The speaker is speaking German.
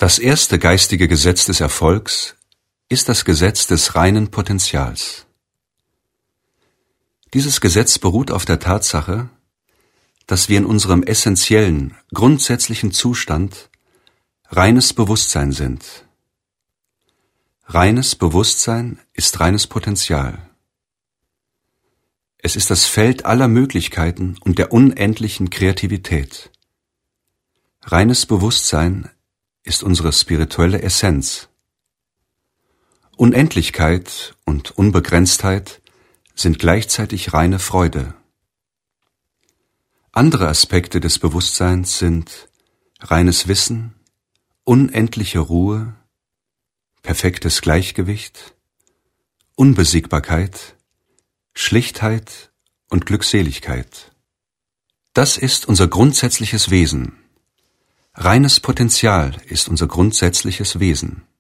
Das erste geistige Gesetz des Erfolgs ist das Gesetz des reinen Potentials. Dieses Gesetz beruht auf der Tatsache, dass wir in unserem essentiellen, grundsätzlichen Zustand reines Bewusstsein sind. Reines Bewusstsein ist reines Potential. Es ist das Feld aller Möglichkeiten und der unendlichen Kreativität. Reines Bewusstsein ist unsere spirituelle Essenz. Unendlichkeit und Unbegrenztheit sind gleichzeitig reine Freude. Andere Aspekte des Bewusstseins sind reines Wissen, unendliche Ruhe, perfektes Gleichgewicht, Unbesiegbarkeit, Schlichtheit und Glückseligkeit. Das ist unser grundsätzliches Wesen. Reines Potenzial ist unser grundsätzliches Wesen.